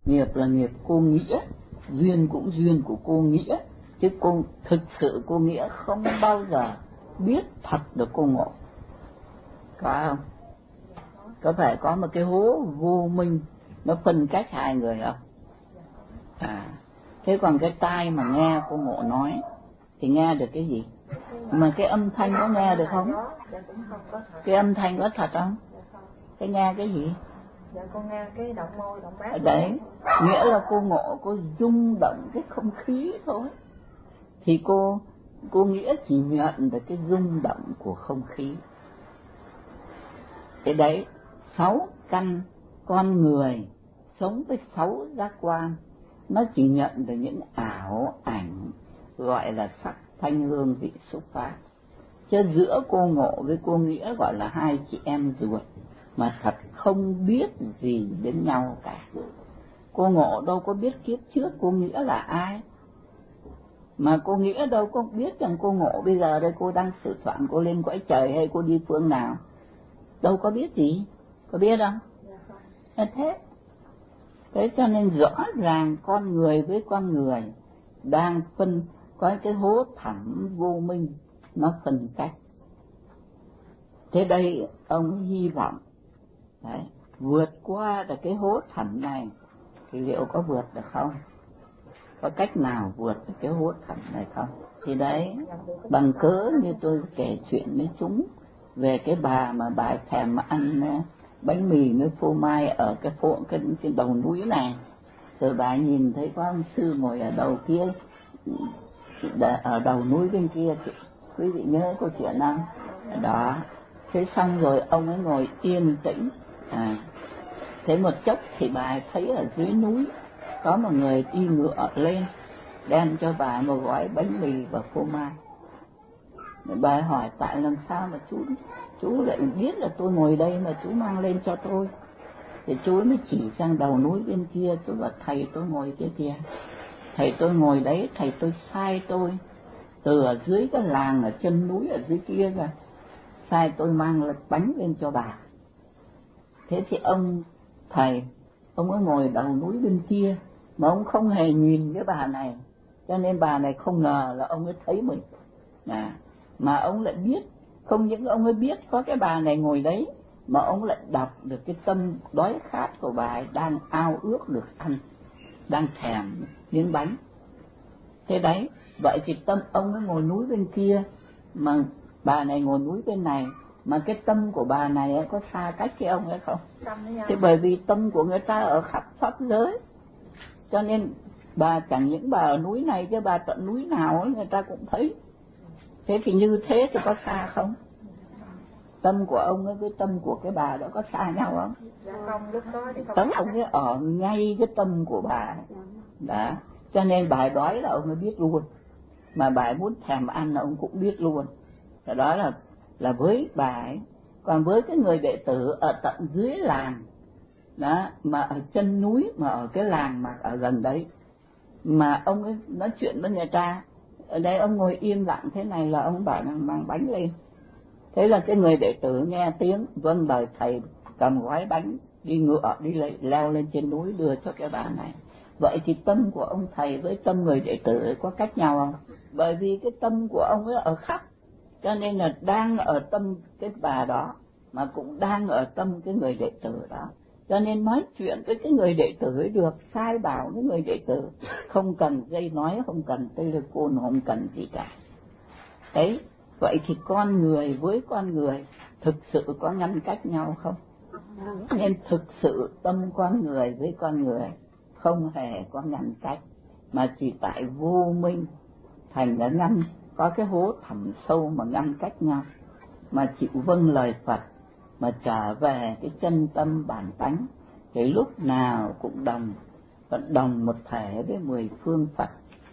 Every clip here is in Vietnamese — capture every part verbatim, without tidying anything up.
Nghiệp là nghiệp cô nghĩa, duyên cũng duyên của cô nghĩa, chứ cô thực sự cô nghĩa không bao giờ biết thật được cô ngộ. Có không? Có phải có một cái hố vô minh nó phân cách hai người không? À, thế còn cái tai mà nghe cô ngộ nói thì nghe được cái gì? Mà cái âm thanh có nghe được không? Cái âm thanh có thật không? Cái nghe cái gì? Dạ con nghe cái động môi, động bát. Đấy, nghĩa là cô ngộ, cô rung động cái không khí thôi. Thì cô, cô nghĩa chỉ nhận được cái rung động của không khí. Thế đấy, sáu căn con người sống với sáu giác quan, nó chỉ nhận được những ảo ảnh gọi là sắc thanh hương vị xúc pháp. Chứ giữa cô ngộ với cô nghĩa gọi là hai chị em ruột, mà thật không biết gì đến nhau cả. Cô ngộ đâu có biết kiếp trước cô nghĩa là ai, mà cô nghĩa đâu có biết rằng cô ngộ bây giờ đây cô đang sửa soạn cô lên cõi trời hay cô đi phương nào, đâu có biết gì, có biết không? Là thế. Thế cho nên rõ ràng con người với con người đang phân, có cái hố thẳm vô minh nó phân cách. Thế đây ông hy vọng đấy, vượt qua được cái hố thẳm này thì liệu có vượt được không? Có cách nào vượt được cái hố thẳm này không? Thì đấy, bằng cớ như tôi kể chuyện với chúng về cái bà mà bà thèm ăn bánh mì với phô mai ở cái phố cái, cái đầu núi này, rồi bà nhìn thấy có ông sư ngồi ở đầu kia, ở đầu núi bên kia, quý vị nhớ câu chuyện không? Đó. Thế xong rồi ông ấy ngồi yên tĩnh. À, thế một chốc thì bà thấy ở dưới núi có một người đi ngựa lên đem cho bà một gói bánh mì và phô mai. Bà hỏi tại làm sao mà chú chú lại biết là tôi ngồi đây mà chú mang lên cho tôi. Thì chú mới chỉ sang đầu núi bên kia, chú bảo thầy tôi ngồi kia kìa, thầy tôi ngồi đấy, thầy tôi sai tôi từ ở dưới cái làng ở chân núi ở dưới kia ra, sai tôi mang bánh lên cho bà. Thế thì ông thầy, ông ấy ngồi đầu núi bên kia mà ông không hề nhìn cái bà này, cho nên bà này không ngờ là ông ấy thấy mình. À, mà ông lại biết, không những ông ấy biết có cái bà này ngồi đấy, mà ông lại đọc được cái tâm đói khát của bà ấy đang ao ước được ăn, đang thèm miếng bánh. Thế đấy, vậy thì tâm ông ấy ngồi núi bên kia mà bà này ngồi núi bên này, mà cái tâm của bà này có xa cách cái ông ấy không? Thế bởi vì tâm của người ta ở khắp pháp giới, cho nên bà chẳng những bà ở núi này chứ bà tận núi nào ấy người ta cũng thấy. Thế thì như thế thì có xa không? Tâm của ông ấy với tâm của cái bà đó có xa nhau không? Tấm ông ấy ở ngay cái tâm của bà đó, cho nên bà đói là ông ấy biết luôn, mà bà muốn thèm ăn là ông cũng biết luôn. Đó là là với bà ấy. Còn với cái người đệ tử ở tận dưới làng đó, mà ở chân núi, mà ở cái làng mà ở gần đấy, mà ông ấy nói chuyện với người ta, ở đây ông ngồi im lặng thế này là ông bảo rằng mang bánh lên. Thế là cái người đệ tử nghe tiếng vâng lời thầy, cầm gói bánh đi ngựa đi lấy, leo lên trên núi đưa cho cái bà này. Vậy thì tâm của ông thầy với tâm người đệ tử ấy có cách nhau không? Bởi vì cái tâm của ông ấy ở khắp, cho nên là đang ở tâm cái bà đó mà cũng đang ở tâm cái người đệ tử đó, cho nên nói chuyện với cái người đệ tử ấy được, sai bảo cái người đệ tử, không cần dây nói, không cần telephone, không cần gì cả. Đấy, vậy thì con người với con người thực sự có ngăn cách nhau không? Nên thực sự tâm con người với con người không hề có ngăn cách, mà chỉ tại vô minh thành đã ngăn, có cái hố thẳm sâu mà ngăn cách nhau. Mà chịu vâng lời Phật, mà trở về cái chân tâm bản tánh, thì lúc nào cũng đồng, vẫn đồng một thể với mười phương Phật,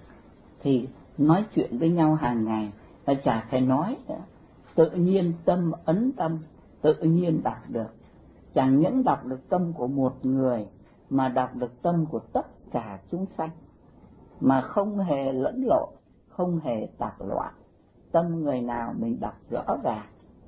thì nói chuyện với nhau hàng ngày, và chả phải nói, tự nhiên tâm ấn tâm, tự nhiên đọc được. Chẳng những đọc được tâm của một người, mà đọc được tâm của tất cả chúng sanh, mà không hề lẫn lộn, không hề tạp loạn. Tâm người nào mình đọc rõ ràng,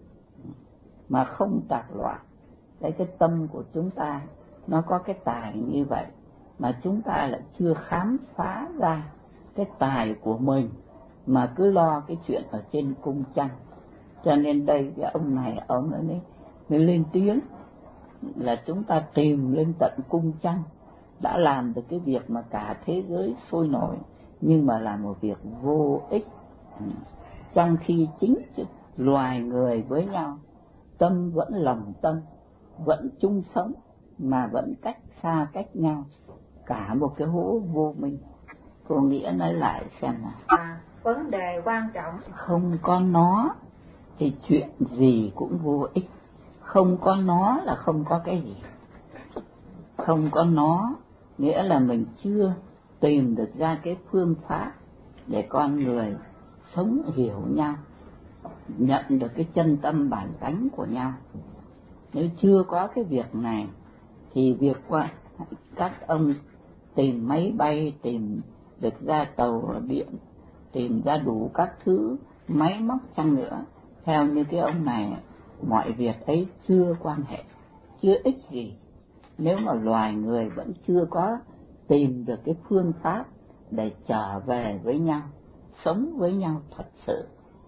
mà không tạp loạn. Đấy, cái tâm của chúng ta nó có cái tài như vậy, mà chúng ta lại chưa khám phá ra cái tài của mình, mà cứ lo cái chuyện ở trên cung trăng. Cho nên đây cái ông này ông ấy mới, mới lên tiếng là chúng ta tìm lên tận cung trăng đã làm được cái việc mà cả thế giới sôi nổi, nhưng mà là một việc vô ích. Trong khi chính loài người với nhau tâm vẫn lòng tâm, vẫn chung sống mà vẫn cách xa cách nhau, cả một cái hố vô minh. Cô Nghĩa nói lại xem nào. À, vấn đề quan trọng. Không có nó thì chuyện gì cũng vô ích. Không có nó là không có cái gì. Không có nó nghĩa là mình chưa tìm được ra cái phương pháp để con người sống hiểu nhau, nhận được cái chân tâm bản tánh của nhau. Nếu chưa có cái việc này thì việc qua các ông tìm máy bay, tìm được ra tàu điện, tìm ra đủ các thứ máy móc chăng nữa, theo như cái ông này, mọi việc ấy chưa quan hệ, chưa ích gì, nếu mà loài người vẫn chưa có tìm được cái phương pháp để trở về với nhau, sống với nhau thật sự.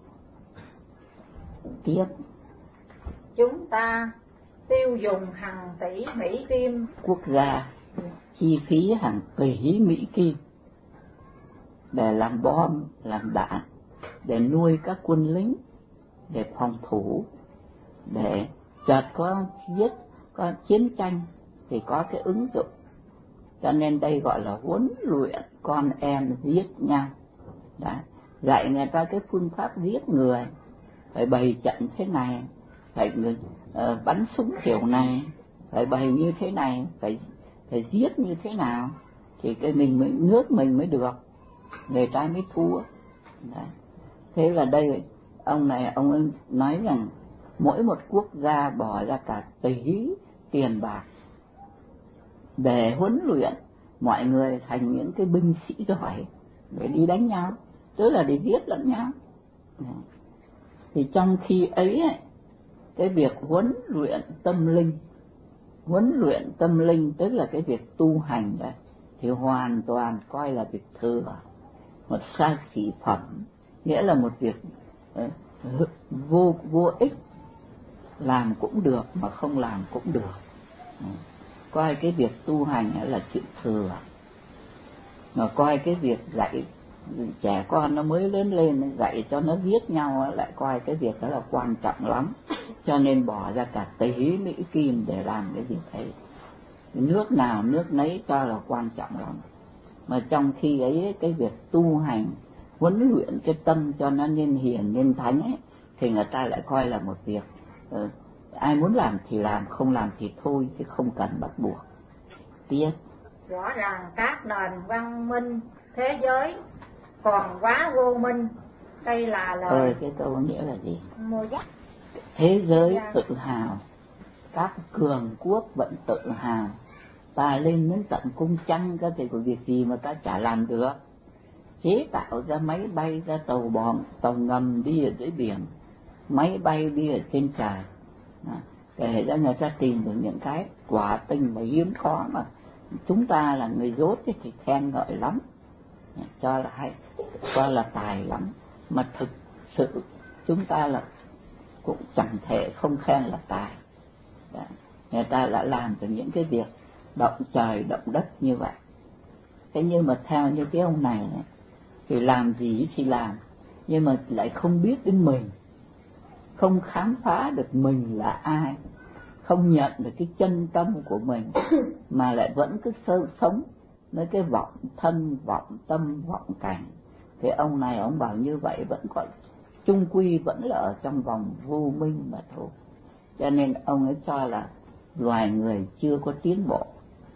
Tiếp, chúng ta tiêu dùng hàng tỷ Mỹ Kim, quốc gia chi phí hàng tỷ Mỹ Kim để làm bom, làm đạn, để nuôi các quân lính, để phòng thủ, để chợt có giết, có chiến tranh thì có cái ứng dụng. Cho nên đây gọi là huấn luyện con em giết nhau. Đấy, dạy người ta cái phương pháp giết người, phải bày trận thế này, phải uh, bắn súng kiểu này, phải bày như thế này, phải phải giết như thế nào thì cái mình mới, nước mình mới được, người ta mới thua. Đấy. Thế là đây ông này ông ấy nói rằng mỗi một quốc gia bỏ ra cả tỷ tiền bạc để huấn luyện mọi người thành những cái binh sĩ giỏi để đi đánh nhau, tức là để giết lẫn nhau. Thì trong khi ấy, cái việc huấn luyện tâm linh, huấn luyện tâm linh tức là cái việc tu hành đấy, thì hoàn toàn coi là việc thừa, một xa xỉ phẩm, nghĩa là một việc uh, vô vô ích, làm cũng được mà không làm cũng được. Uh, coi cái việc tu hành là chuyện thừa, mà coi cái việc dạy trẻ con nó mới lớn lên dạy cho nó giết nhau lại coi cái việc đó là quan trọng lắm, cho nên bỏ ra cả tỷ Mỹ Kim để làm cái việc ấy. Nước nào nước nấy cho là quan trọng lắm, mà trong khi ấy cái việc tu hành huấn luyện cái tâm cho nó nên hiền nên thánh ấy, thì người ta lại coi là một việc uh, ai muốn làm thì làm, không làm thì thôi, chứ không cần bắt buộc. Tiếp, rõ ràng các nền văn minh thế giới còn quá vô minh. Đây là lời ơi cái câu nghĩa là gì? Mô giác. Thế giới tự hào, các cường quốc vẫn tự hào, ta lên đến tận cung trăng có thể có việc gì mà ta chả làm được, chế tạo ra máy bay, ra tàu bom, tàu ngầm đi ở dưới biển, máy bay đi ở trên trời, để ra người ta tìm được những cái quả tinh mà hiếm khó, mà chúng ta là người dốt thì khen ngợi lắm, cho là hay, cho là tài lắm, mà thực sự chúng ta là cũng chẳng thể không khen là tài. Đã. Người ta đã làm được những cái việc động trời động đất như vậy. Thế nhưng mà theo như cái ông này, này thì làm gì thì làm, nhưng mà lại không biết đến mình, không khám phá được mình là ai, không nhận được cái chân tâm của mình, mà lại vẫn cứ sơ sống với cái vọng thân, vọng tâm, vọng cảnh. Thì ông này ông bảo như vậy vẫn còn chung quy vẫn là ở trong vòng vô minh mà thôi. Cho nên ông ấy cho là loài người chưa có tiến bộ.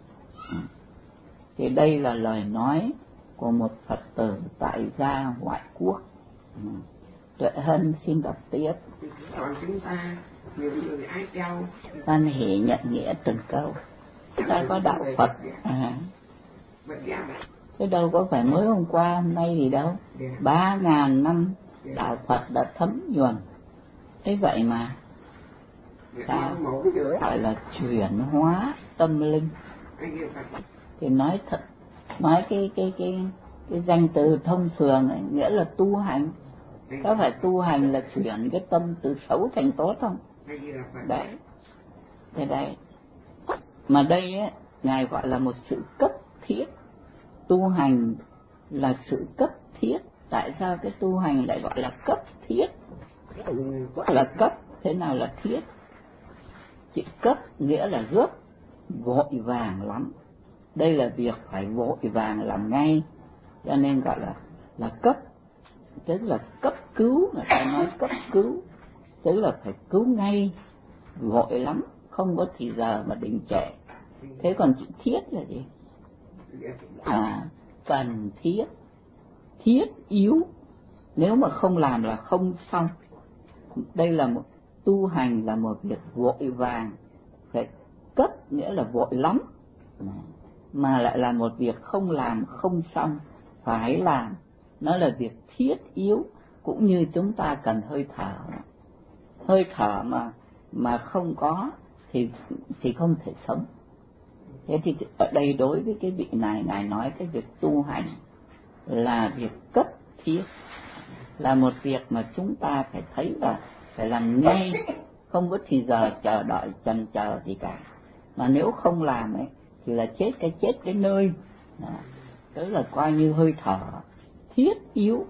Thì đây là lời nói của một Phật tử tại gia ngoại quốc. Tuệ Hân xin đọc tiếp. Còn chúng ta nhiều người ái trao, Hoan hỷ nhận nghĩa từng câu. Ta có đạo Phật à. Chứ đâu có phải mới hôm qua hôm nay gì đâu, ba ngàn năm đạo Phật đã thấm nhuần. Thế vậy mà sao gọi là chuyển hóa tâm linh. thì nói thật, nói cái cái cái cái danh từ thông thường ấy, nghĩa là tu hành. Có phải tu hành là chuyển cái tâm từ xấu thành tốt không? Đấy, thế đấy. Mà đây ấy, Ngài gọi là một sự cấp thiết. Tu hành là sự cấp thiết. Tại sao cái tu hành lại gọi là cấp thiết? Gọi là cấp, thế nào là thiết? Chữ cấp nghĩa là gấp, vội vàng lắm. Đây là việc phải vội vàng làm ngay, cho nên gọi là là cấp. Tức là cấp cứu, người ta nói cấp cứu, tức là phải cứu ngay, vội lắm, không có thì giờ mà đình trệ. Thế còn chữ thiết là gì? À, cần thiết, thiết yếu, nếu mà không làm là không xong. Đây là một tu hành, là một việc vội vàng, phải cấp nghĩa là vội lắm, mà lại là một việc không làm không xong, phải làm. Nó là việc thiết yếu, cũng như chúng ta cần hơi thở. Hơi thở mà mà không có thì thì không thể sống. Thế thì ở đây đối với cái vị này, Ngài nói cái việc tu hành là việc cấp thiết, là một việc mà chúng ta phải thấy là phải làm ngay, không có thì giờ chờ đợi chần chờ gì cả. Mà nếu không làm ấy thì là chết cái chết cái nơi. Đó. Tức là coi như hơi thở thiết yếu.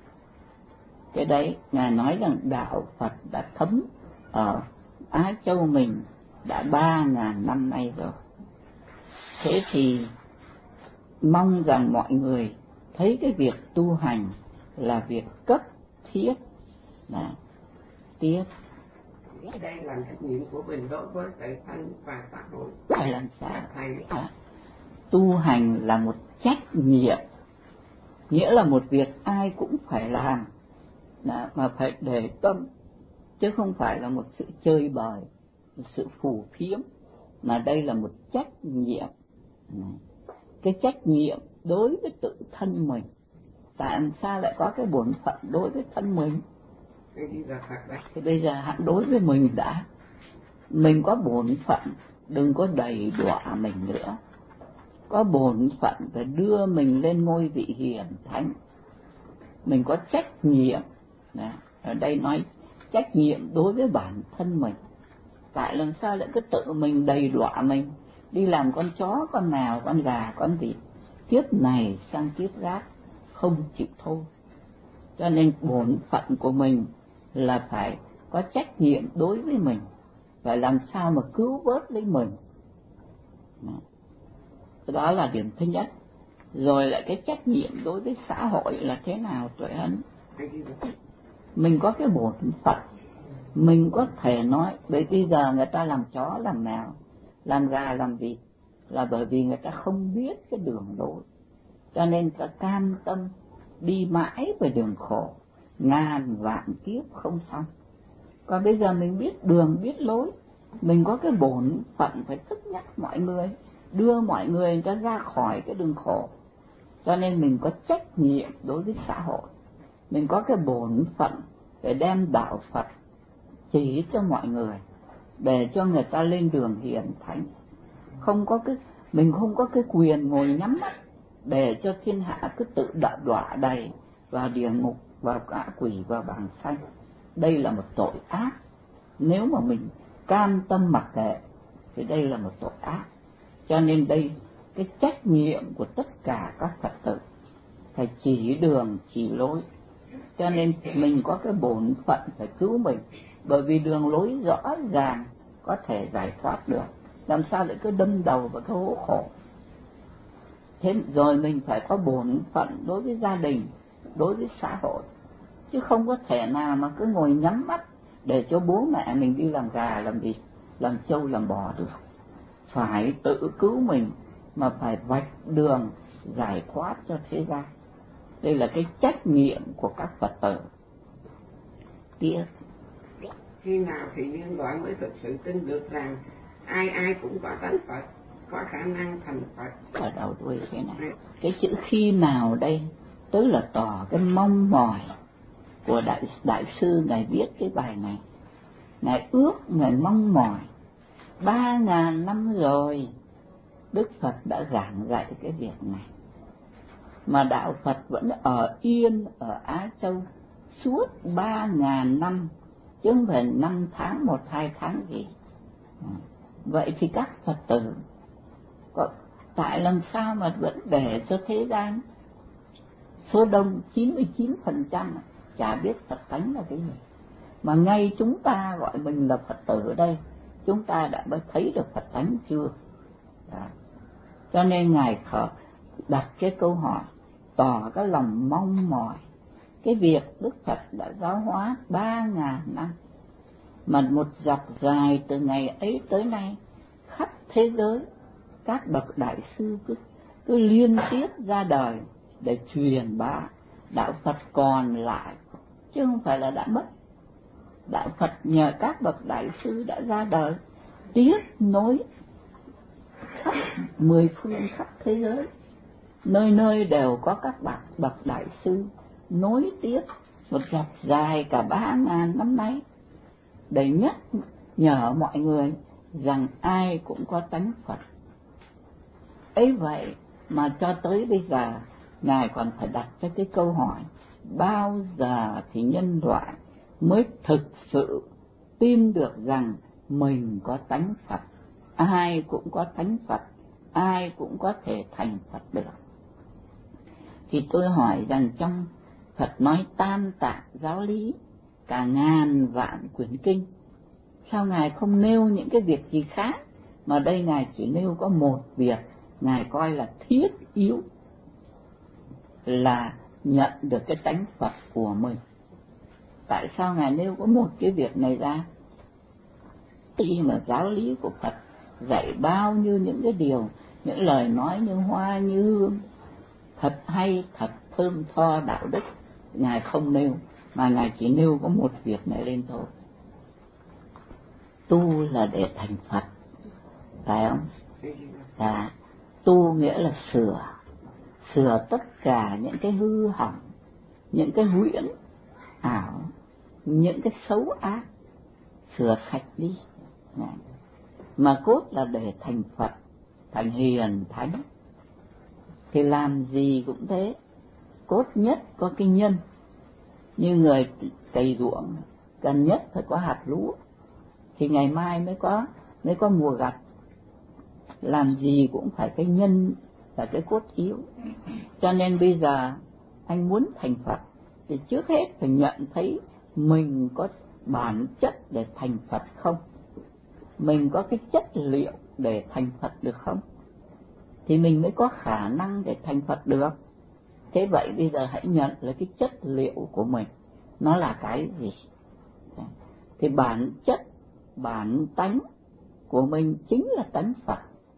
Cái đấy Ngài nói rằng đạo Phật đã thấm ở Á Châu mình đã ba ngàn năm nay rồi. Thế thì mong rằng mọi người thấy cái việc tu hành là việc cấp thiết. Đó. Tiếp. Đây là trách nhiệm của mình đối với tự thân và xã hội. Phải làm sao? À, tu hành là một trách nhiệm, nghĩa là một việc ai cũng phải làm, đó, mà phải để tâm, chứ không phải là một sự chơi bời, một sự phù phiếm, mà đây là một trách nhiệm. Cái trách nhiệm đối với tự thân mình. Tại sao lại có cái bổn phận đối với thân mình? Thì bây giờ hãy đối với mình đã. Mình có bổn phận, đừng có đầy đọa mình nữa. Có bổn phận phải đưa mình lên ngôi vị hiển thánh. Mình có trách nhiệm. Đó. Ở đây nói trách nhiệm đối với bản thân mình. Tại làm sao lại cứ tự mình đầy đọa mình, đi làm con chó, con mèo, con gà, con vịt, kiếp này sang kiếp khác không chịu thôi. Cho nên bổn phận của mình là phải có trách nhiệm đối với mình, phải làm sao mà cứu vớt lấy mình. Đó là điểm thứ nhất. Rồi lại cái trách nhiệm đối với xã hội là thế nào Tuệ Hân? Mình có cái bổn phận, mình có thể nói, bởi bây giờ người ta làm chó, làm mèo, làm gà, làm vịt, là bởi vì người ta không biết cái đường lối, cho nên ta cam tâm đi mãi về đường khổ, ngàn vạn kiếp không xong. Còn bây giờ mình biết đường, biết lối, mình có cái bổn phận phải thức nhắc mọi người, đưa mọi người người ta ra khỏi cái đường khổ. Cho nên mình có trách nhiệm đối với xã hội, mình có cái bổn phận để đem đạo Phật chỉ cho mọi người, để cho người ta lên đường hiển thánh. Không có cái, mình không có cái quyền ngồi nhắm mắt để cho thiên hạ cứ tự đọa đọa đầy vào địa ngục, vào ngạ quỷ, vào bàng sanh. Đây là một tội ác. Nếu mà mình cam tâm mặc kệ thì đây là một tội ác. Cho nên đây cái trách nhiệm của tất cả các Phật tử phải chỉ đường, chỉ lối. Cho nên mình có cái bổn phận phải cứu mình, bởi vì đường lối rõ ràng có thể giải thoát được. Làm sao lại cứ đâm đầu vào cái hố khổ? Thế rồi mình phải có bổn phận đối với gia đình, đối với xã hội, chứ không có thể nào mà cứ ngồi nhắm mắt để cho bố mẹ mình đi làm gà, làm vịt, làm trâu, làm bò được. Phải tự cứu mình, mà phải vạch đường giải thoát cho thế gian. Đây là cái trách nhiệm của các Phật tử. Tiếp. Khi nào thì nhân loại mới thực sự tin được rằng ai ai cũng có tánh Phật, có khả năng thành Phật? Ở đầu đuôi thế này. Cái chữ khi nào đây tức là tỏ cái mong mỏi của đại đại sư Ngài viết cái bài này. Ngài ước, Ngài mong mỏi ba ngàn năm rồi Đức Phật đã giảng dạy cái việc này. Mà đạo Phật vẫn ở yên ở Á Châu suốt ba ngàn năm, chứ không phải năm tháng, một hai tháng gì. Vậy thì các Phật tử có, tại làm sao mà vẫn để cho thế gian số đông chín mươi chín phần trăm chả biết Phật tánh là cái gì. Mà ngay chúng ta gọi mình là Phật tử ở đây, chúng ta đã mới thấy được Phật tánh chưa? Đó. Cho nên Ngài khởi đặt cái câu hỏi, tỏ cái lòng mong mỏi cái việc Đức Phật đã giáo hóa ba ngàn năm, mà một dọc dài từ ngày ấy tới nay, khắp thế giới các bậc đại sư cứ, cứ liên tiếp ra đời để truyền bá. Đạo Phật còn lại, chứ không phải là đã mất. Đạo Phật nhờ các bậc đại sư đã ra đời, tiếp nối khắp mười phương khắp thế giới, nơi nơi đều có các bậc bậc đại sư nối tiếp một dọc dài cả ba ngàn năm nay, để nhắc nhở mọi người rằng ai cũng có tánh Phật. Ấy vậy mà cho tới bây giờ Ngài còn phải đặt cho cái câu hỏi, bao giờ thì nhân loại mới thực sự tin được rằng mình có tánh Phật, ai cũng có tánh Phật, ai cũng có thể thành Phật được. Thì tôi hỏi rằng trong Phật nói tam tạng giáo lý, cả ngàn vạn quyển kinh, sao Ngài không nêu những cái việc gì khác, mà đây Ngài chỉ nêu có một việc Ngài coi là thiết yếu, là nhận được cái tánh Phật của mình. Tại sao Ngài nêu có một cái việc này ra? Khi mà giáo lý của Phật dạy bao nhiêu những cái điều, những lời nói như hoa như hương, thật hay, thật thơm tho đạo đức, Ngài không nêu, mà Ngài chỉ nêu có một việc này lên thôi. Tu là để thành Phật, phải không? Là tu nghĩa là sửa, sửa tất cả những cái hư hỏng, những cái huyễn ảo, những cái xấu ác, sửa sạch đi. Mà cốt là để thành Phật, thành hiền thánh. Thì làm gì cũng thế, cốt nhất có cái nhân. Như người cày ruộng cần nhất phải có hạt lúa, thì ngày mai mới có mới có mùa gặt. Làm gì cũng phải cái nhân là cái cốt yếu. Cho nên bây giờ anh muốn thành Phật thì trước hết phải nhận thấy mình có bản chất để thành Phật không, mình có cái chất liệu để thành Phật được không, thì mình mới có khả năng để thành Phật được. Thế vậy bây giờ hãy nhận là cái chất liệu của mình nó là cái gì. Thì bản chất, bản tánh của mình chính là tánh Phật.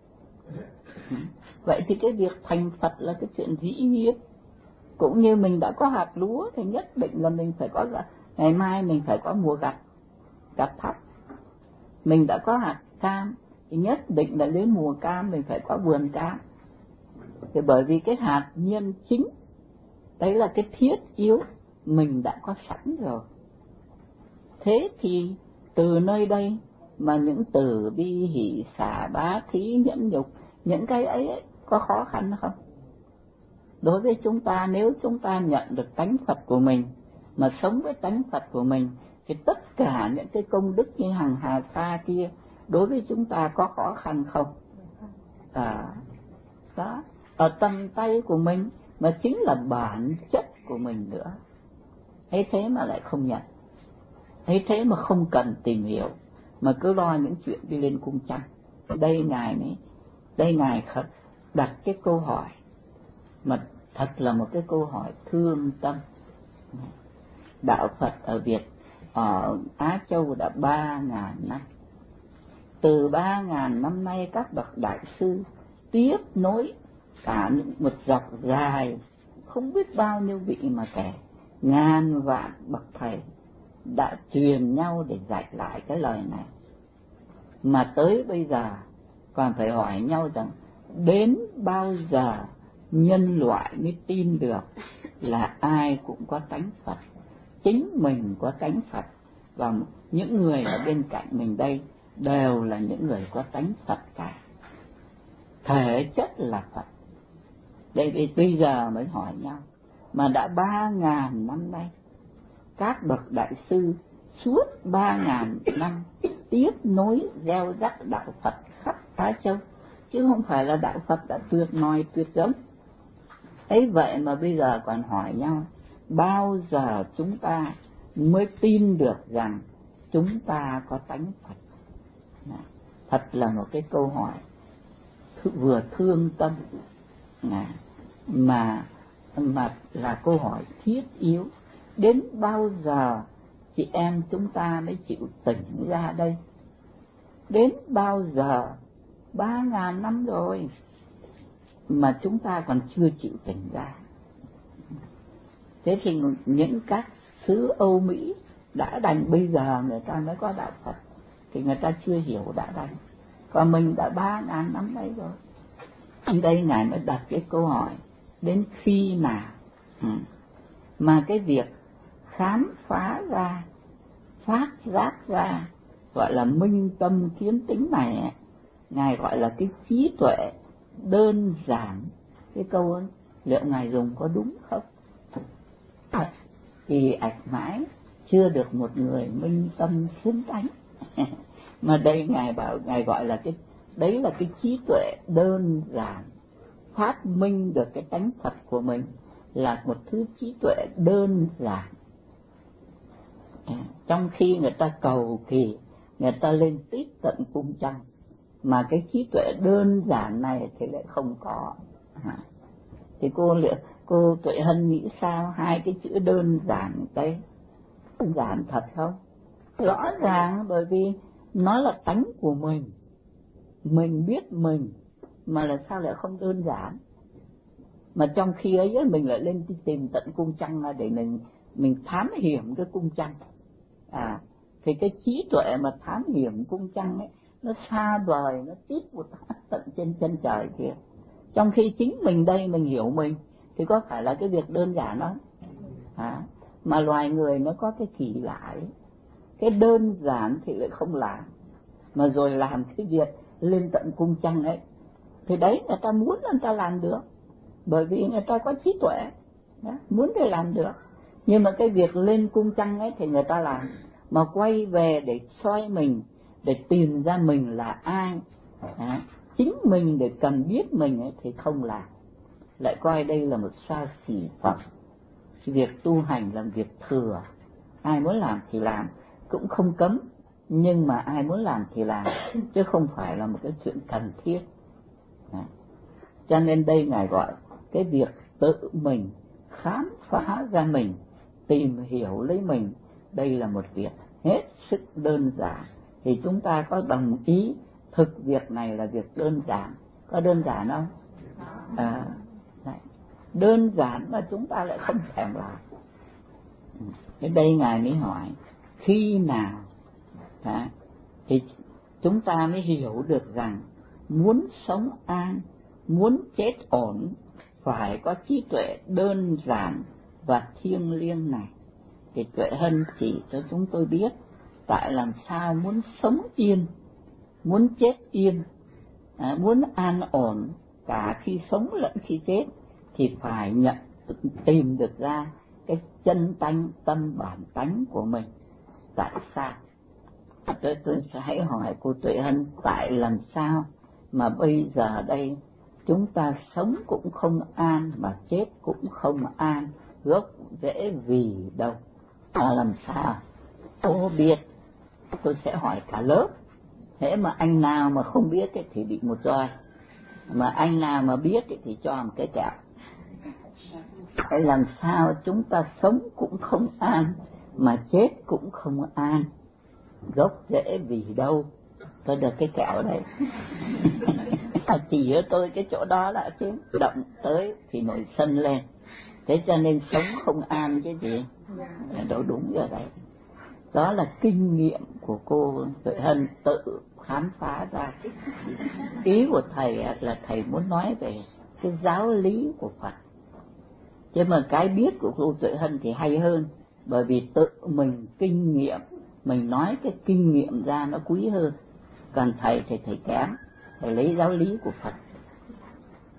Vậy thì cái việc thành Phật là cái chuyện dĩ nhiên. Cũng như mình đã có hạt lúa thì nhất định là mình phải có, ngày mai mình phải có mùa gặt, gặt thóc. Mình đã có hạt cam thì nhất định là đến mùa cam mình phải có vườn cam. Thì bởi vì cái hạt nhân chính, đấy là cái thiết yếu, mình đã có sẵn rồi. Thế thì từ nơi đây mà những từ bi hỷ xả bá thí nhẫn nhục, những cái ấy, ấy có khó khăn không? Đối với chúng ta, nếu chúng ta nhận được tánh Phật của mình mà sống với tánh Phật của mình, thì tất cả những cái công đức như hằng hà sa kia đối với chúng ta có khó khăn không? À, đó, ở tầm tay của mình mà chính là bản chất của mình nữa. Thế thế mà lại không nhận, thế thế mà không cần tìm hiểu, mà cứ lo những chuyện đi lên cung trăng. Đây Ngài mới, đây Ngài đặt cái câu hỏi mà thật là một cái câu hỏi thương tâm. Đạo Phật ở Việt, ở Á Châu đã ba ngàn năm. Từ ba ngàn năm nay các bậc đại sư tiếp nối cả một dọc dài, không biết bao nhiêu vị mà kể, ngàn vạn bậc thầy đã truyền nhau để dạy lại cái lời này. Mà tới bây giờ còn phải hỏi nhau rằng đến bao giờ nhân loại mới tin được là ai cũng có tánh Phật, chính mình có tánh Phật, và những người ở bên cạnh mình đây đều là những người có tánh Phật cả. thể chất là Phật. Đây vì bây giờ mới hỏi nhau, mà đã ba ngàn năm nay, các bậc đại sư suốt ba ngàn năm tiếp nối gieo rắc đạo Phật khắp Á Châu, chứ không phải là đạo Phật đã tuyệt nòi tuyệt giống. Ấy vậy mà bây giờ còn hỏi nhau, bao giờ chúng ta mới tin được rằng chúng ta có tánh Phật? Thật là một cái câu hỏi vừa thương tâm mà mà là câu hỏi thiết yếu. Đến bao giờ chị em chúng ta mới chịu tỉnh ra đây? Đến bao giờ? Ba ngàn năm rồi mà chúng ta còn chưa chịu tỉnh ra. Thế thì những các xứ Âu Mỹ đã đành bây giờ người ta mới có đạo Phật, thì người ta chưa hiểu đã đành. Còn mình đã ba ngàn năm nay rồi. Ở đây Ngài mới đặt cái câu hỏi, đến khi nào ừ. mà cái việc khám phá ra, phát giác ra, gọi là minh tâm kiến tính này, Ngài gọi là cái trí tuệ đơn giản. Cái câu ấy, liệu Ngài dùng có đúng không? Thì ạch mãi chưa được một người minh tâm kiến tánh. Mà đây Ngài bảo, Ngài gọi là cái, đấy là cái trí tuệ đơn giản, phát minh được cái tánh Phật của mình là một thứ trí tuệ đơn giản. Trong khi người ta cầu kỳ, người ta lên tít tận cung trăng, mà cái trí tuệ đơn giản này thì lại không có. À, thì cô liệu cô Tuệ Hân nghĩ sao hai cái chữ đơn giản đây? Đơn giản thật không? Rõ ràng, bởi vì nó là tánh của mình, mình biết mình, mà là sao lại không đơn giản? Mà trong khi ấy mình lại lên tìm tận cung trăng để mình mình thám hiểm cái cung trăng. À, thì cái trí tuệ mà thám hiểm cung trăng ấy, nó xa vời, nó tít một tận trên chân trời kia. Trong khi chính mình đây mình hiểu mình, thì có phải là cái việc đơn giản không? À, mà loài người nó có cái kỳ lạ ấy. Cái đơn giản thì lại không làm, mà rồi làm cái việc lên tận cung trăng ấy, thì đấy người ta muốn người ta làm được, bởi vì người ta có trí tuệ, đó, muốn thì làm được. Nhưng mà cái việc lên cung trăng ấy thì người ta làm, mà quay về để soi mình, để tìm ra mình là ai, đó, chính mình để cần biết mình ấy, thì không làm, lại coi đây là một xa xỉ phẩm. Việc tu hành là việc thừa, ai muốn làm thì làm, cũng không cấm, nhưng mà ai muốn làm thì làm, chứ không phải là một cái chuyện cần thiết. Đó. Cho nên đây Ngài gọi cái việc tự mình khám phá ra mình, tìm hiểu lấy mình, đây là một việc hết sức đơn giản. Thì chúng ta có đồng ý thực việc này là việc đơn giản, có đơn giản không? À, này. Đơn giản mà chúng ta lại không thèm làm. Thế đây Ngài mới hỏi, khi nào đó, thì chúng ta mới hiểu được rằng muốn sống an, muốn chết ổn, phải có trí tuệ đơn giản và thiêng liêng này. Thì Tuệ Hân chỉ cho chúng tôi biết, tại làm sao muốn sống yên, muốn chết yên, à, muốn an ổn cả khi sống lẫn khi chết, thì phải nhận tìm được ra cái chân tánh, tâm bản tánh của mình. Tại sao? Tôi, tôi sẽ hãy hỏi cô Tuệ Hân, tại làm sao mà bây giờ đây chúng ta sống cũng không an mà chết cũng không an, gốc rễ vì đâu? À, làm sao? Tôi biết, tôi sẽ hỏi cả lớp. Thế mà anh nào mà không biết ấy, thì bị một roi, mà anh nào mà biết ấy, thì cho một cái kẹo. Hay làm sao chúng ta sống cũng không an mà chết cũng không an, gốc rễ vì đâu? Tôi được cái kẹo đấy. Chỉ ở tôi cái chỗ đó đã chứ, động tới thì nổi sân lên. Thế cho nên sống không an cái gì? Đâu đúng rồi đấy. Đó là kinh nghiệm của cô Tuệ Hân tự khám phá ra. Ý của thầy là thầy muốn nói về cái giáo lý của Phật. Chứ mà cái biết của cô Tuệ Hân thì hay hơn, bởi vì tự mình kinh nghiệm, mình nói cái kinh nghiệm ra nó quý hơn. Còn thầy thì thầy kém, thầy lấy giáo lý của Phật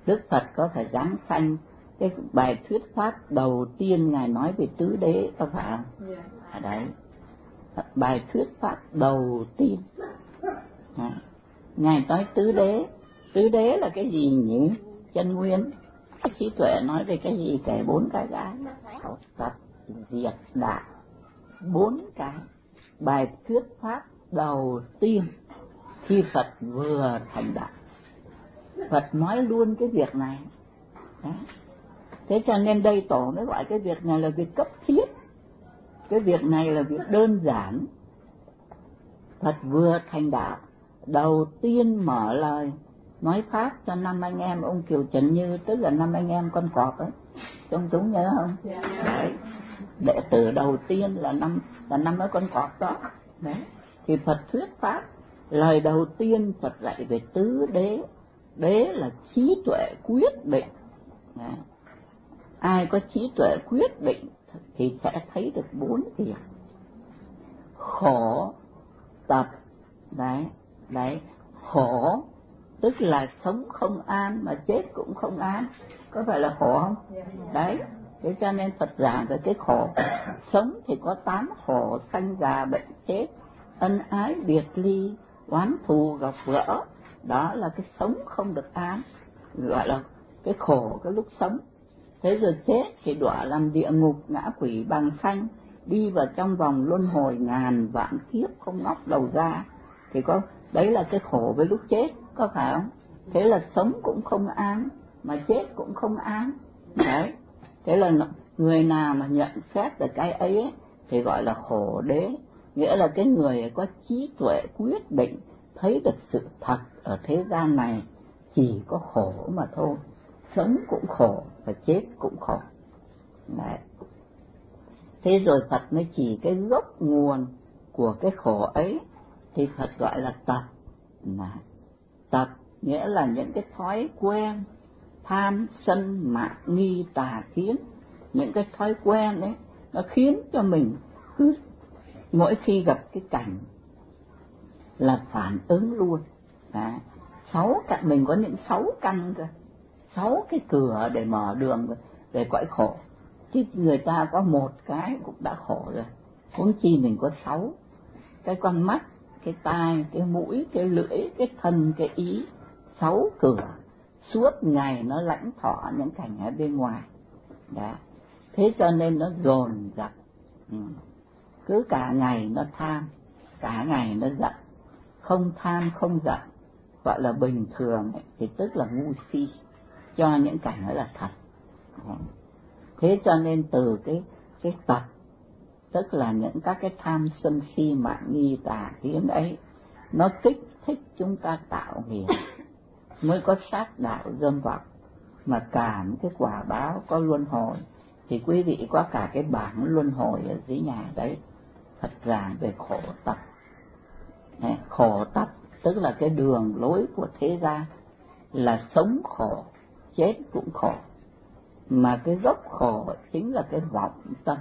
Đức Phật có phải giáng sanh, cái bài thuyết pháp đầu tiên Ngài nói về tứ đế có phải không? Yeah. Ở đấy, bài thuyết pháp đầu tiên à, Ngài nói tứ đế. Tứ đế là cái gì nhỉ? Chân nguyên, trí tuệ nói về cái gì? Kể bốn cái đã: học tập, diệt, đạo. Bốn cái bài thuyết pháp đầu tiên khi Phật vừa thành đạo, Phật nói luôn cái việc này. Đấy. Thế cho nên đây Tổ mới gọi cái việc này là việc cấp thiết. Cái việc này là việc đơn giản. Phật vừa thành đạo, đầu tiên mở lời nói pháp cho năm anh em ông Kiều Trần Như, tức là năm anh em con cọp ấy, trong chúng nhớ không? Đấy, đệ tử đầu tiên là năm là năm mấy con cọp đó. Đấy, thì Phật thuyết pháp, lời đầu tiên Phật dạy về tứ đế. Đế là trí tuệ quyết định. Đấy. Ai có trí tuệ quyết định thì sẽ thấy được bốn việc: khổ, tập. Đấy, đấy, khổ tức là sống không an mà chết cũng không an, có phải là khổ không? Đấy, thế cho nên Phật giảng về cái khổ. Sống thì có tám khổ: sanh già bệnh chết, ân ái biệt ly, oán thù gặp gỡ. Đó là cái sống không được an, gọi là cái khổ cái lúc sống. Thế rồi chết thì đọa làm địa ngục, ngã quỷ bằng sanh, đi vào trong vòng luân hồi ngàn vạn kiếp không ngóc đầu ra. Thì có đấy là cái khổ với lúc chết, có phải không? Thế là sống cũng không an mà chết cũng không an. Đấy, thế là người nào mà nhận xét được cái ấy, ấy thì gọi là khổ đế, nghĩa là cái người có trí tuệ quyết định thấy được sự thật ở thế gian này chỉ có khổ mà thôi, sống cũng khổ và chết cũng khổ. Đấy. Thế rồi Phật mới chỉ cái gốc nguồn của cái khổ ấy thì Phật gọi là tập. Này, tập nghĩa là những cái thói quen tham sân mạng nghi tà kiến. Những cái thói quen đấy nó khiến cho mình cứ mỗi khi gặp cái cảnh là phản ứng luôn. Đấy. Sáu căn, mình có những sáu căn cơ, sáu cái cửa để mở đường về cõi khổ. Chứ người ta có một cái cũng đã khổ rồi, huống chi mình có sáu: cái con mắt, cái tai, cái mũi, cái lưỡi, cái thân, cái ý. Sáu cửa suốt ngày nó lãnh thọ những cảnh ở bên ngoài. Đấy. Thế cho nên nó dồn dập, ừ. cứ cả ngày nó tham, cả ngày nó giận. Không tham không giận gọi là bình thường ấy, thì tức là ngu si cho những cảnh đó là thật. Thế cho nên từ cái cái tập, tức là những các cái tham sân si mạng nghi tà kiến ấy, nó kích thích chúng ta tạo nghiệp, mới có sát đạo dâm vọng, mà cả cái quả báo có luân hồi. Thì quý vị có cả cái bảng luân hồi ở dưới nhà đấy, Phật giảng về khổ tập. Đấy, khổ tập tức là cái đường lối của thế gian là sống khổ, chết cũng khổ. Mà cái gốc khổ chính là cái vọng tâm,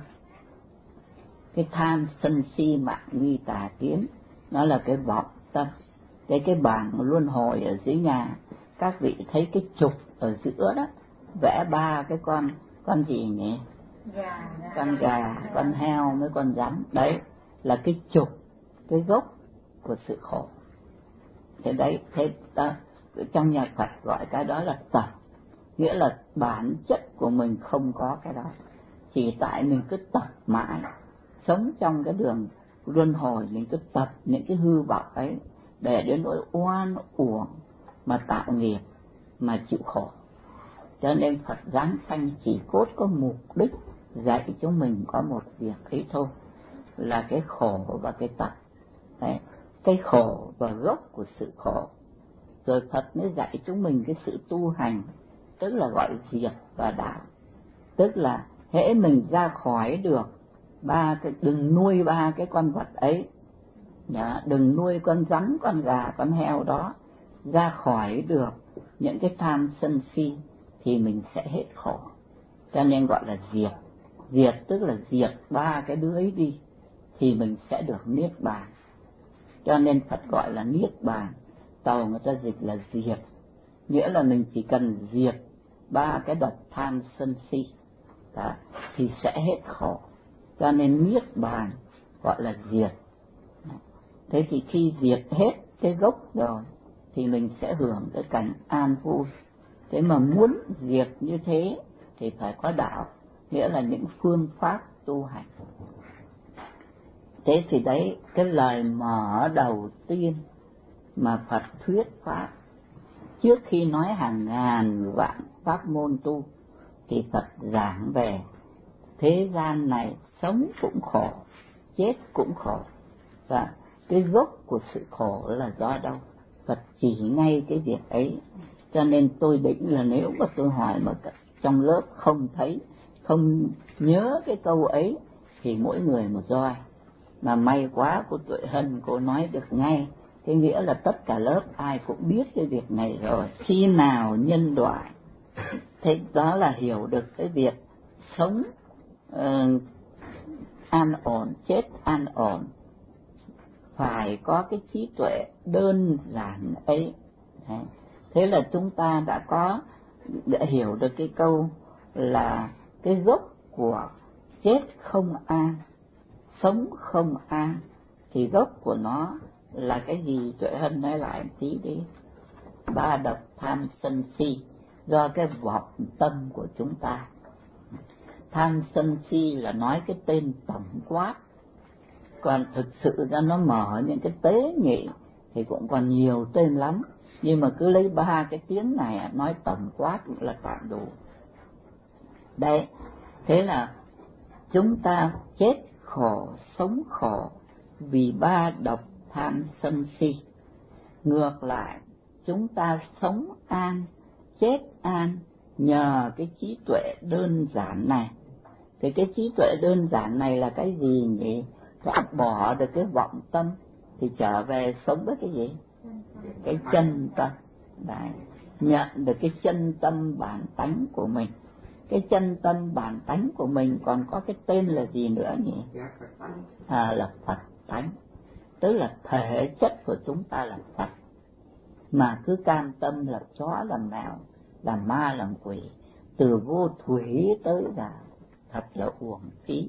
cái tham sân si mạng nghi tà kiến, nó là cái vọng tâm. Cái cái bảng luân hồi ở dưới nhà, các vị thấy cái trục ở giữa đó, vẽ ba cái con, con gì nhỉ? Gà, con gà, con heo với con rắn. Đấy là cái trục, cái gốc của sự khổ. Thế đấy, thế ta, trong nhà Phật gọi cái đó là tập, nghĩa là bản chất của mình không có cái đó, chỉ tại mình cứ tập mãi, sống trong cái đường luân hồi, mình cứ tập những cái hư vọng ấy để đến nỗi oan uổng mà tạo nghiệp, mà chịu khổ. Cho nên Phật giáng sanh chỉ cốt có mục đích dạy chúng mình có một việc ấy thôi, là cái khổ và cái tập. Đấy, cái khổ và gốc của sự khổ. Rồi Phật mới dạy chúng mình cái sự tu hành, tức là gọi diệt và đạo. Tức là hễ mình ra khỏi được ba cái, đừng nuôi ba cái con vật ấy, đó, đừng nuôi con rắn, con gà, con heo đó, ra khỏi được những cái tham sân si thì mình sẽ hết khổ. Cho nên gọi là diệt. Diệt tức là diệt ba cái đứa ấy đi thì mình sẽ được niết bàn. Cho nên Phật gọi là niết bàn, tàu người ta dịch là diệt. nghĩa là mình chỉ cần diệt ba cái độc tham sân si đó, thì sẽ hết khổ. Cho nên niết bàn gọi là diệt. Thế thì khi diệt hết cái gốc rồi thì mình sẽ hưởng cái cảnh an vui. Thế mà muốn diệt như thế thì phải có đạo, nghĩa là những phương pháp tu hành. Thế thì đấy, cái lời mở đầu tiên mà Phật thuyết pháp, trước khi nói hàng ngàn vạn pháp môn tu, thì Phật giảng về thế gian này sống cũng khổ, chết cũng khổ. Và cái gốc của sự khổ là do đâu? Phật chỉ ngay cái việc ấy. Cho nên tôi định là nếu mà tôi hỏi mà trong lớp không thấy, không nhớ cái câu ấy, thì mỗi người một roi. Mà may quá cô Tuệ Hân, cô nói được ngay. Cái nghĩa là tất cả lớp ai cũng biết cái việc này rồi. Khi nào nhân loại, thế đó là hiểu được cái việc sống uh, an ổn, chết an ổn, phải có cái trí tuệ đơn giản ấy. Thế là chúng ta đã có, đã hiểu được cái câu là cái gốc của chết không an, sống không an, thì gốc của nó là cái gì? Tuệ Hân nói lại một tí đi. Ba độc tham sân si, do cái vọng tâm của chúng ta. Tham sân si là nói cái tên tổng quát, còn thực sự ra nó mở những cái tế nhị thì cũng còn nhiều tên lắm, nhưng mà cứ lấy ba cái tiếng này nói tổng quát cũng là tạm đủ. Đây, thế là chúng ta chết khổ, sống khổ vì ba độc tham sân si. Ngược lại, chúng ta sống an, chết an nhờ cái trí tuệ đơn giản này. Thì cái trí tuệ đơn giản này là cái gì nhỉ? Thoát bỏ được cái vọng tâm thì trở về sống với cái gì? Cái chân tâm. Đấy. Nhận được cái chân tâm bản tánh của mình. Cái chân tâm bản tánh của mình còn có cái tên là gì nữa nhỉ? À, là Phật tánh. Tức là thể chất của chúng ta là Phật, mà cứ cam tâm làm chó làm mèo, làm ma làm quỷ, từ vô thủy tới già, thật là uổng phí.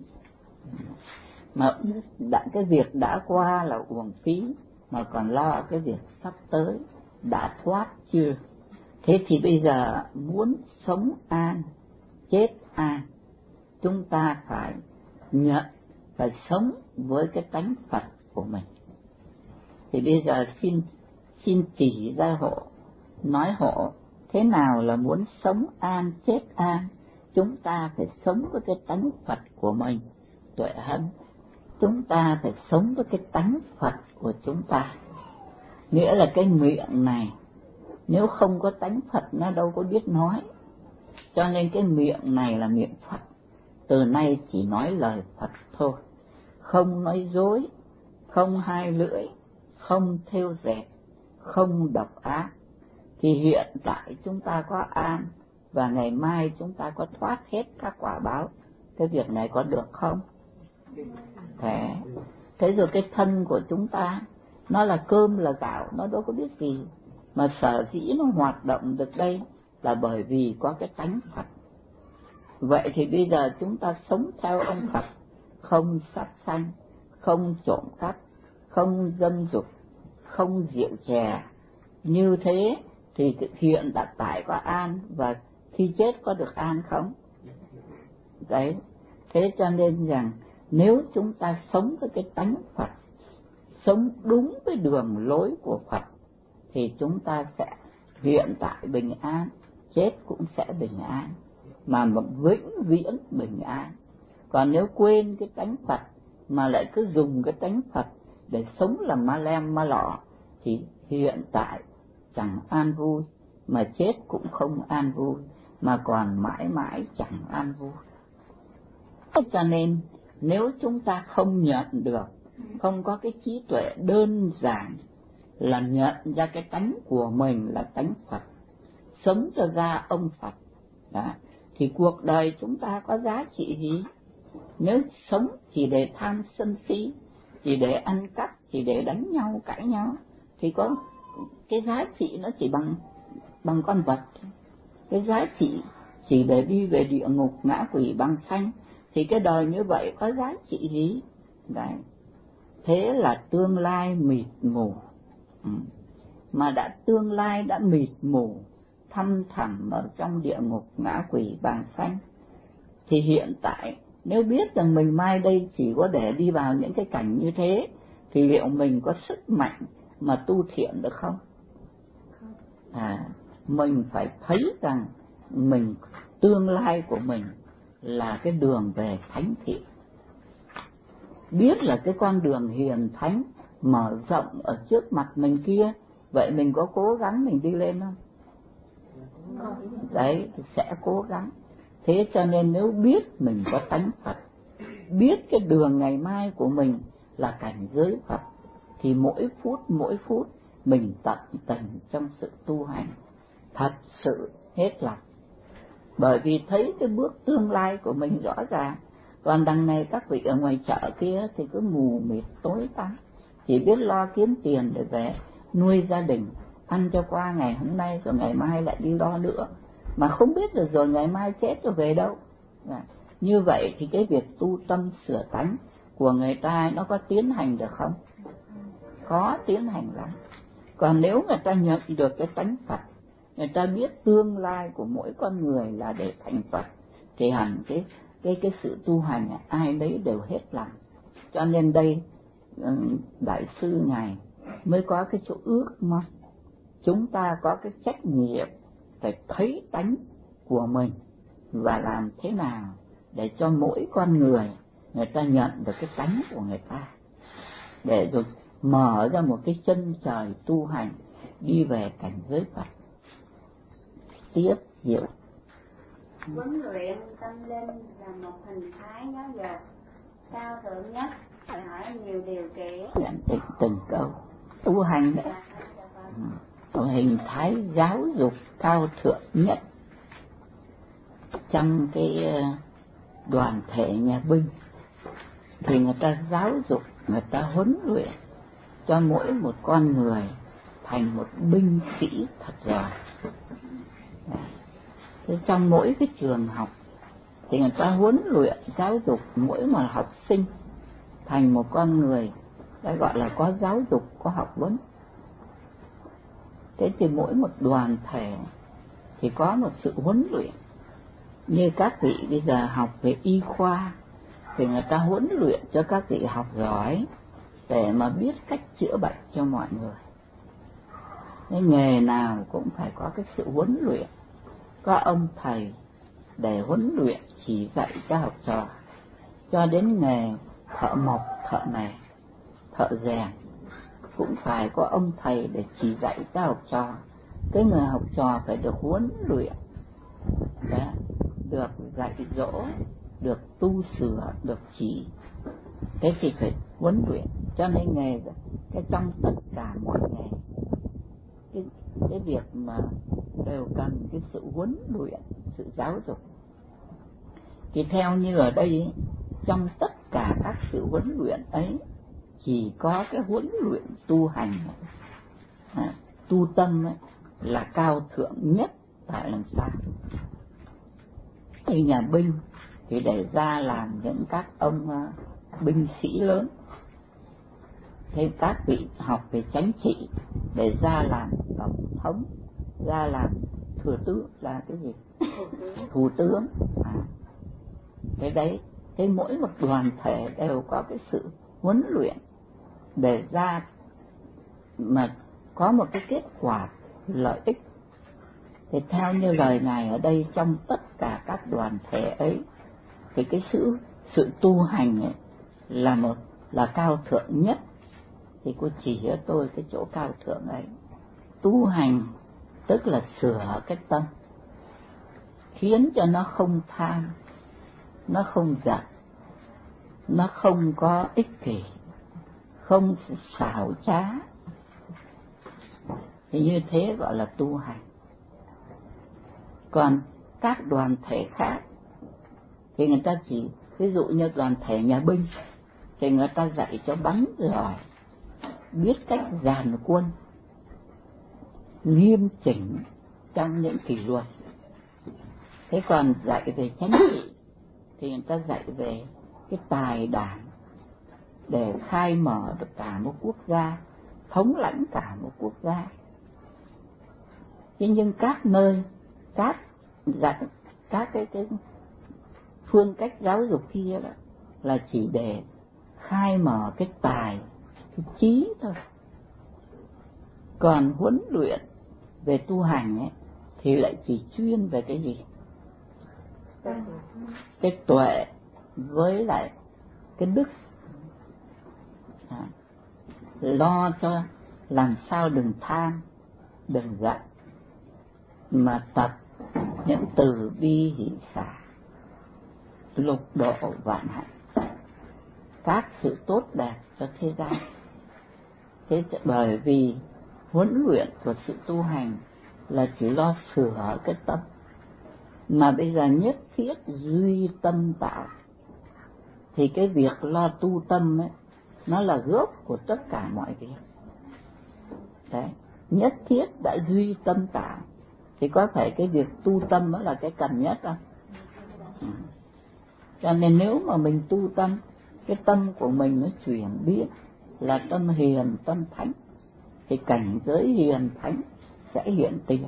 Mà đã, cái việc đã qua là uổng phí, mà còn lo cái việc sắp tới, đã thoát chưa? Thế thì bây giờ muốn sống an, chết an, chúng ta phải nhận, phải sống với cái tánh Phật của mình. Thì bây giờ xin xin chỉ ra hộ, nói hộ thế nào là muốn sống an, chết an. Chúng ta phải sống với cái tánh Phật của mình. Tuệ Hân, chúng ta phải sống với cái tánh Phật của chúng ta. Nghĩa là cái miệng này, nếu không có tánh Phật nó đâu có biết nói. Cho nên cái miệng này là miệng Phật. Từ nay chỉ nói lời Phật thôi, không nói dối, không hai lưỡi, không thêu dệt, không độc ác. Thì hiện tại chúng ta có an, và ngày mai chúng ta có thoát hết các quả báo. Cái việc này có được không? Thế, thế rồi cái thân của chúng ta, nó là cơm là gạo, nó đâu có biết gì. Mà sở dĩ nó hoạt động được đây là bởi vì có cái tánh Phật. Vậy thì bây giờ chúng ta sống theo ông Phật, không sát sanh, không trộm cắp, không dâm dục, không rượu chè. Như thế thì hiện tại tại có an, và khi chết có được an không? Đấy, thế cho nên rằng nếu chúng ta sống với cái tánh Phật, sống đúng với đường lối của Phật, thì chúng ta sẽ hiện tại bình an, chết cũng sẽ bình an, mà vĩnh viễn bình an. Còn nếu quên cái tánh Phật mà lại cứ dùng cái tánh Phật để sống làm ma lem ma lọ, thì hiện tại chẳng an vui, mà chết cũng không an vui, mà còn mãi mãi chẳng an vui. Cho nên nếu chúng ta không nhận được, không có cái trí tuệ đơn giản là nhận ra cái tánh của mình là tánh Phật, sống cho ra ông Phật đó, thì cuộc đời chúng ta có giá trị gì? Nếu sống chỉ để tham sân si, chỉ để ăn cắp, chỉ để đánh nhau cãi nhau, thì có cái giá trị nó chỉ bằng bằng con vật. Cái giá trị chỉ để đi về địa ngục ngã quỷ bằng sanh, thì cái đời như vậy có giá trị gì? Đấy. Thế là tương lai mịt mù. Ừ. Mà đã tương lai đã mịt mù, thăm thẳm ở trong địa ngục ngã quỷ bằng sanh, thì hiện tại nếu biết rằng mình mai đây chỉ có để đi vào những cái cảnh như thế, thì liệu mình có sức mạnh mà tu thiện được không? À, mình phải thấy rằng mình, tương lai của mình là cái đường về thánh thiện. Biết là cái con đường hiền thánh mở rộng ở trước mặt mình kia, vậy mình có cố gắng mình đi lên không? Đấy, sẽ cố gắng. Thế cho nên nếu biết mình có tánh Phật, biết cái đường ngày mai của mình là cảnh giới Phật, thì mỗi phút mỗi phút mình tận tình trong sự tu hành, thật sự hết lòng. Bởi vì thấy cái bước tương lai của mình rõ ràng. Còn đằng này các vị ở ngoài chợ kia thì cứ mù mịt tối tăm, chỉ biết lo kiếm tiền để về nuôi gia đình, ăn cho qua ngày hôm nay rồi ngày mai lại đi lo nữa, mà không biết được rồi ngày mai chết rồi về đâu. Như vậy thì cái việc tu tâm sửa tánh của người ta nó có tiến hành được không? Có tiến hành lắm. Còn nếu người ta nhận được cái tánh Phật, người ta biết tương lai của mỗi con người là để thành Phật, thì hẳn cái cái cái sự tu hành ai đấy đều hết lòng. Cho nên đây đại sư Ngài mới có cái chỗ ước mong chúng ta có cái trách nhiệm phải thấy tánh của mình và làm thế nào để cho mỗi con người người ta nhận được cái tánh của người ta, để rồi mở ra một cái chân trời tu hành đi về cảnh giới Phật. Tiếp diệu. Huấn luyện tâm linh là một hình thái giáo dục cao thượng nhất, đòi hỏi nhiều điều kiện. Nhận định từng câu tu hành đấy, một hình thái giáo dục cao thượng nhất. Trong cái đoàn thể nhà binh thì người ta giáo dục, người ta huấn luyện cho mỗi một con người thành một binh sĩ thật giỏi. Thế trong mỗi cái trường học thì người ta huấn luyện giáo dục mỗi một học sinh thành một con người đã gọi là có giáo dục, có học vấn. Thế thì mỗi một đoàn thể thì có một sự huấn luyện. Như các vị bây giờ học về y khoa thì người ta huấn luyện cho các vị học giỏi để mà biết cách chữa bệnh cho mọi người. Cái nghề nào cũng phải có cái sự huấn luyện, có ông thầy để huấn luyện chỉ dạy cho học trò. Cho đến nghề thợ mộc, thợ này, thợ rèn cũng phải có ông thầy để chỉ dạy cho học trò. Cái người học trò phải được huấn luyện, đó, được dạy dỗ, được tu sửa, được chỉ. Thế thì phải huấn luyện. Cho nên nghề, cái trong tất cả mọi nghề, cái, cái việc mà đều cần cái sự huấn luyện, sự giáo dục. Thì theo như ở đây, trong tất cả các sự huấn luyện ấy, chỉ có cái huấn luyện tu hành, à, tu tâm ấy, là cao thượng nhất. Tại làm sao? Thì nhà binh thì để ra làm những các ông uh, binh sĩ lớn. Thế các vị học về chính trị để ra làm tổng thống, ra làm thừa tướng, là cái gì? Thủ tướng. À. Thế đấy, thế mỗi một đoàn thể đều có cái sự huấn luyện để ra mà có một cái kết quả lợi ích. Thì theo như lời Ngài ở đây, trong tất cả các đoàn thể ấy thì cái sự sự tu hành ấy là một là cao thượng nhất. Thì cô chỉ cho tôi cái chỗ cao thượng ấy. Tu hành tức là sửa cái tâm, khiến cho nó không tham, nó không giận, nó không có ích kỷ, không xảo trá. Thì như thế gọi là tu hành. Còn các đoàn thể khác thì người ta chỉ, ví dụ như đoàn thể nhà binh thì người ta dạy cho bắn giỏi, biết cách dàn quân, nghiêm chỉnh trong những kỷ luật. Thế còn dạy về chính trị thì người ta dạy về cái tài đảng để khai mở được cả một quốc gia, thống lãnh cả một quốc gia. Thế nhưng các nơi, các dạy, các cái, cái phương cách giáo dục kia đó là chỉ để khai mở cái tài, cái trí thôi. Còn huấn luyện về tu hành ấy, thì lại chỉ chuyên về cái gì? Cái tuệ với lại cái đức. À, lo cho làm sao đừng tham, đừng giận, mà tập những từ bi hỷ xả, lục độ vạn hạnh, các sự tốt đẹp cho thế gian. Thế bởi vì huấn luyện của sự tu hành là chỉ lo sửa cái tâm, mà bây giờ nhất thiết duy tâm tạo, thì cái việc lo tu tâm ấy, nó là gốc của tất cả mọi việc. Đấy, nhất thiết đã duy tâm tạo, thì có phải cái việc tu tâm đó là cái cần nhất không? Ừ. Cho nên nếu mà mình tu tâm, cái tâm của mình nó chuyển biến là tâm hiền, tâm thánh, thì cảnh giới hiền thánh sẽ hiện tiền.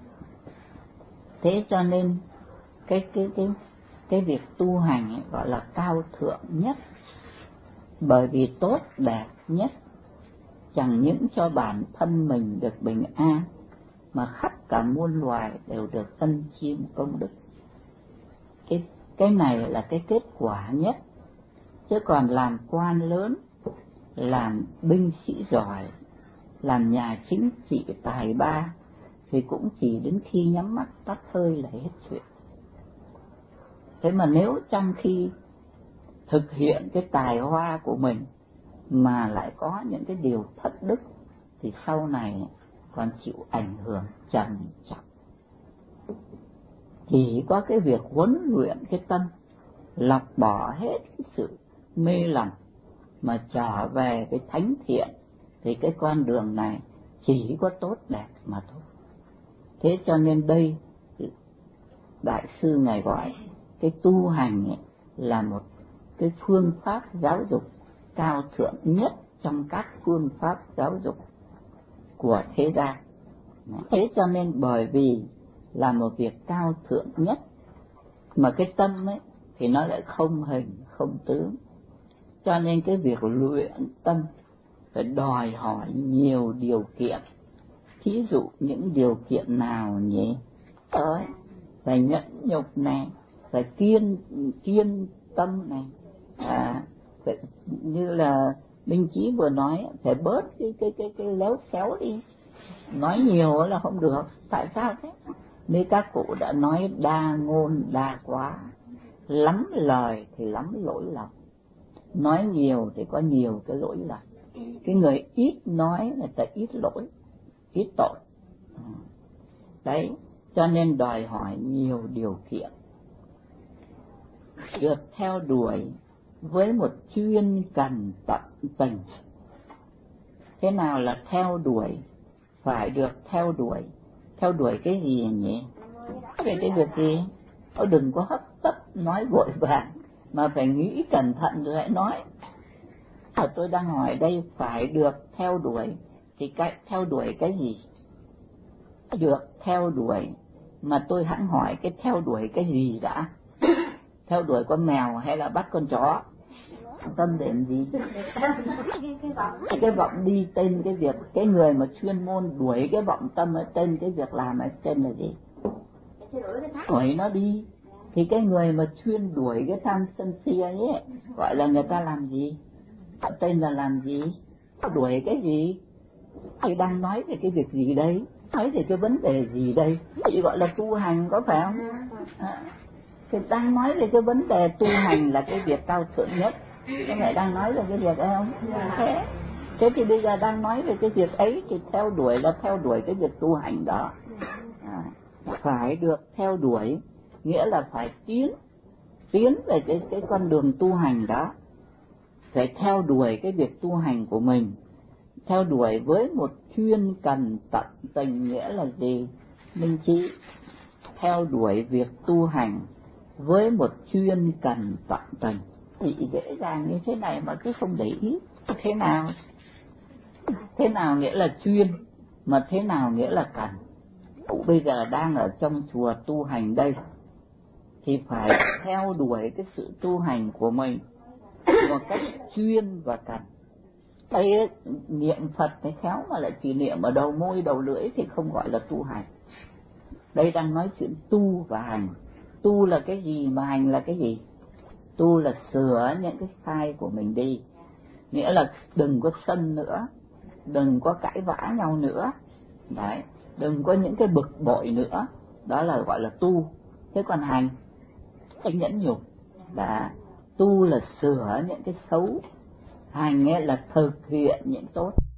Thế cho nên cái cái cái cái việc tu hành ấy gọi là cao thượng nhất, bởi vì tốt đẹp nhất, chẳng những cho bản thân mình được bình an, mà khắp cả muôn loài đều được ân chiêm công đức. Cái cái này là cái kết quả nhất, chứ còn làm quan lớn, làm binh sĩ giỏi, làm nhà chính trị tài ba thì cũng chỉ đến khi nhắm mắt tắt hơi là hết chuyện. Thế mà nếu trong khi thực hiện cái tài hoa của mình mà lại có những cái điều thất đức, thì sau này còn chịu ảnh hưởng trầm trọng. Chỉ có cái việc huấn luyện cái tâm, lọc bỏ hết cái sự mê lầm mà trở về cái thánh thiện, thì cái con đường này chỉ có tốt đẹp mà thôi. Thế cho nên đây Đại sư Ngài gọi cái tu hành ấy là một cái phương pháp giáo dục cao thượng nhất trong các phương pháp giáo dục của thế gian. Thế cho nên bởi vì là một việc cao thượng nhất, mà cái tâm ấy thì nó lại không hình, không tướng. Cho nên cái việc luyện tâm phải đòi hỏi nhiều điều kiện. Thí dụ những điều kiện nào nhỉ? Đấy, phải nhẫn nhục này, phải kiên kiên tâm này, à, phải, như là Minh Chí vừa nói, phải bớt cái cái cái cái léo xéo đi, nói nhiều là không được. Tại sao thế? Như các cụ đã nói, đa ngôn đa quá, lắm lời thì lắm lỗi lầm. Nói nhiều thì có nhiều cái lỗi lầm. Cái người ít nói người ta ít lỗi, ít tội. Đấy, cho nên đòi hỏi nhiều điều kiện. Được theo đuổi với một chuyên cần tận tình. Thế nào là theo đuổi? Phải được theo đuổi. Theo đuổi cái gì nhỉ? Về cái việc gì? Ô, đừng có hấp tấp nói vội vàng, mà phải nghĩ cẩn thận rồi hãy nói. Ở tôi đang hỏi đây, phải được theo đuổi thì cái theo đuổi cái gì? Được theo đuổi mà tôi hẵng hỏi cái theo đuổi cái gì đã? Theo đuổi con mèo hay là bắt con chó? Tâm đến gì? Cái vọng đi tên cái việc, cái người mà chuyên môn đuổi cái vọng tâm ấy, tên cái việc làm ấy tên là gì? Đuổi nó đi. Thì cái người mà chuyên đuổi cái tham sân si ấy gọi là người ta làm gì? Tên là làm gì? Đuổi cái gì? Thì đang nói về cái việc gì đây? Nói về cái vấn đề gì đây? Thì gọi là tu hành, có phải không? À, thì đang nói về cái vấn đề tu hành là cái việc cao thượng nhất. Các mẹ đang nói về cái việc ấy không? Thế, thế thì bây giờ đang nói về cái việc ấy thì theo đuổi là theo đuổi cái việc tu hành đó. À, phải được theo đuổi nghĩa là phải tiến tiến về cái cái con đường tu hành đó. Phải theo đuổi cái việc tu hành của mình, theo đuổi với một chuyên cần tận tình, nghĩa là gì? Minh Trí theo đuổi việc tu hành với một chuyên cần tận tình. Thì dễ dàng như thế này mà cứ không để ý. Thế nào? Thế nào nghĩa là chuyên, mà thế nào nghĩa là cần? Cụ bây giờ đang ở trong chùa tu hành đây, thì phải theo đuổi cái sự tu hành của mình một cách chuyên và cần. Đây niệm Phật cái khéo mà lại chỉ niệm ở đầu môi đầu lưỡi thì không gọi là tu hành. Đây đang nói chuyện tu và hành. Tu là cái gì mà hành là cái gì? Tu là sửa những cái sai của mình đi, nghĩa là đừng có sân nữa, đừng có cãi vã nhau nữa, đấy, đừng có những cái bực bội nữa, đó là gọi là tu. Thế còn hành, cái nhẫn nhục, là tu là sửa những cái xấu, hành là thực hiện những tốt.